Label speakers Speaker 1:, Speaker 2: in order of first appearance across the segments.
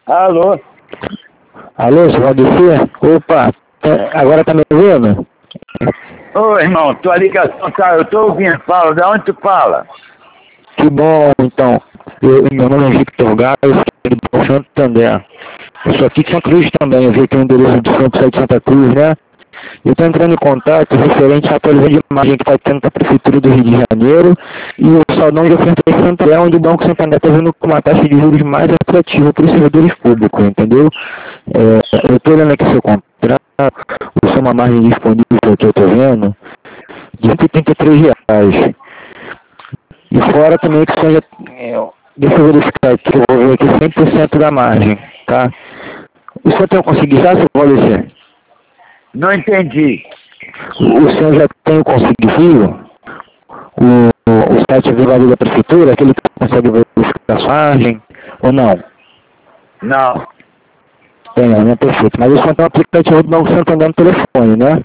Speaker 1: Alô?
Speaker 2: Alô, seu Valdeci? Opa, agora tá me ouvindo?
Speaker 1: Ô, irmão, tua ligação tá... Eu tô ouvindo. Fala, de onde tu fala?
Speaker 2: Que bom, então. Meu nome é Victor Galo, eu sou do Banco Santander. Eu sou aqui de Santa Cruz também, eu vi que o endereço de Santos de Santa Cruz, né? Eu estou entrando em contato referente à atualização de imagem que está tendo da Prefeitura do Rio de Janeiro e o saldão de oferta de Santander, onde o Banco Santander está vindo com uma taxa de juros mais atrativa para os servidores públicos, entendeu? Eu estou olhando aqui seu contrato, o seu uma margem disponível que eu estou vendo, de R$ 183. E fora também que seja, deixa eu verificar aqui, eu vou ver aqui 100% da margem, tá? O senhor tem conseguido, seu Valdeci?
Speaker 1: Não entendi.
Speaker 2: O senhor já tem o Consigo o site avivado da Prefeitura, aquele que consegue verificar a margem, ou não?
Speaker 1: Não.
Speaker 2: Tem, né? Perfeito. Mas isso é um aplicativo do Banco Santander no telefone, né?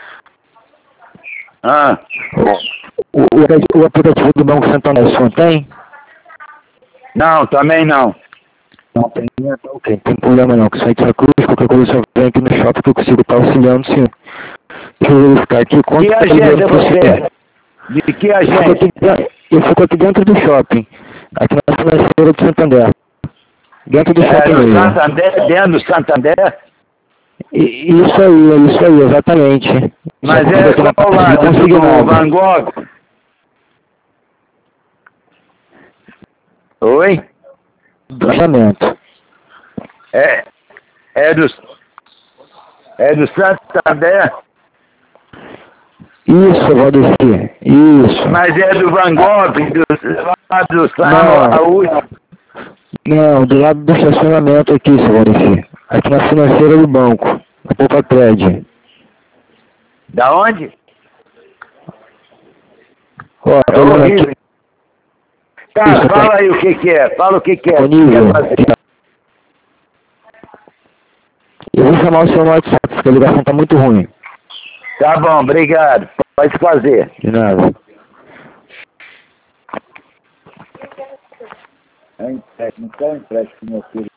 Speaker 1: Ah,
Speaker 2: O aplicativo do Banco Santander, o senhor tem?
Speaker 1: não, também não.
Speaker 2: Não tem, ok, não tem problema não, que o site é cruz, qualquer coisa o senhor vem aqui no shopping que eu consigo estar auxiliando o senhor. Deixa eu verificar aqui, quanto
Speaker 1: Que agência você é? De que agência?
Speaker 2: Eu fico aqui dentro do shopping, aqui na financeira do Santander. Dentro do shopping
Speaker 1: No
Speaker 2: mesmo.
Speaker 1: Santander, dentro do Santander?
Speaker 2: Isso aí, exatamente.
Speaker 1: Mas é qual lado? Do Van Gogh? Oi?
Speaker 2: Do orçamento.
Speaker 1: É do Santander?
Speaker 2: Isso, Valdeci. Isso.
Speaker 1: Mas é do Van Gogh, do Sano,
Speaker 2: Não, do lado do estacionamento aqui, seu Valdeci. Aqui na financeira do banco. Na Poupa Cred.
Speaker 1: Da onde?
Speaker 2: Ó,
Speaker 1: É
Speaker 2: tô olhando
Speaker 1: horrível.
Speaker 2: aqui.
Speaker 1: Tá,
Speaker 2: Isso,
Speaker 1: fala aí o que é. Fala o que é.
Speaker 2: Disponível. Eu vou chamar o seu no WhatsApp, porque a ligação tá muito ruim.
Speaker 1: Tá bom, obrigado. Pode fazer.
Speaker 2: De nada.
Speaker 1: É um empréstimo, meu filho.